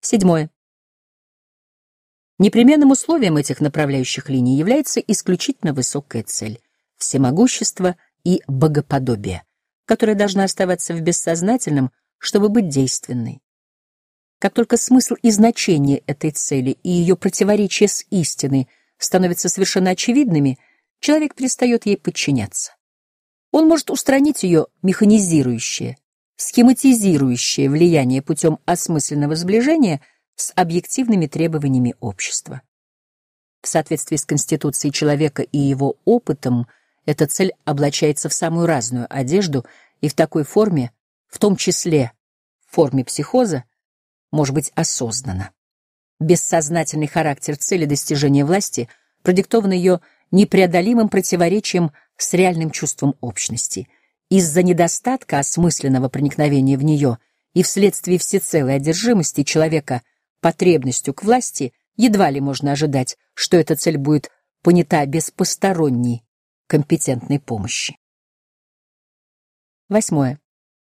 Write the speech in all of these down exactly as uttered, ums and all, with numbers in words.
Седьмое. Непременным условием этих направляющих линий является исключительно высокая цель — всемогущество и богоподобие, которая должна оставаться в бессознательном, чтобы быть действенной. Как только смысл и значение этой цели и ее противоречие с истиной становятся совершенно очевидными, человек перестает ей подчиняться. Он может устранить ее механизирующее, схематизирующее влияние путем осмысленного сближения с объективными требованиями общества. В соответствии с конституцией человека и его опытом эта цель облачается в самую разную одежду и в такой форме, в том числе в форме психоза, может быть осознанно. Бессознательный характер цели достижения власти продиктован ее непреодолимым противоречием с реальным чувством общности. Из-за недостатка осмысленного проникновения в нее и вследствие всецелой одержимости человека потребностью к власти едва ли можно ожидать, что эта цель будет понята без посторонней компетентной помощи. Восьмое.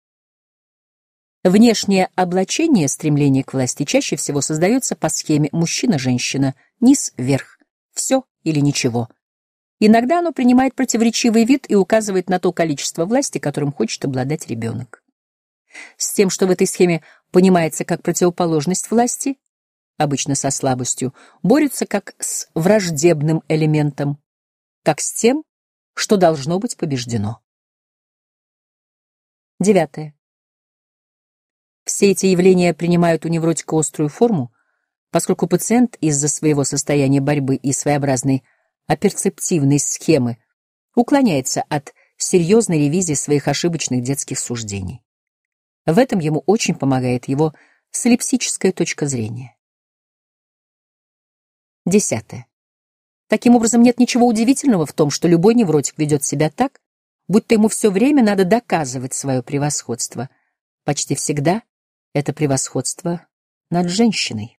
Внешнее облачение стремления к власти чаще всего создается по схеме мужчина-женщина, низ-вверх, все или ничего. Иногда оно принимает противоречивый вид и указывает на то количество власти, которым хочет обладать ребенок. С тем, что в этой схеме понимается как противоположность власти, обычно со слабостью, борются как с враждебным элементом, как с тем, что должно быть побеждено. Девятое. Все эти явления принимают у невротика острую форму, поскольку пациент из-за своего состояния борьбы и своеобразной аперцептивной схемы уклоняется от серьезной ревизии своих ошибочных детских суждений. В этом ему очень помогает его солипсическая точка зрения. Десятое. Таким образом, нет ничего удивительного в том, что любой невротик ведет себя так, будто ему все время надо доказывать свое превосходство. Почти всегда это превосходство над женщиной.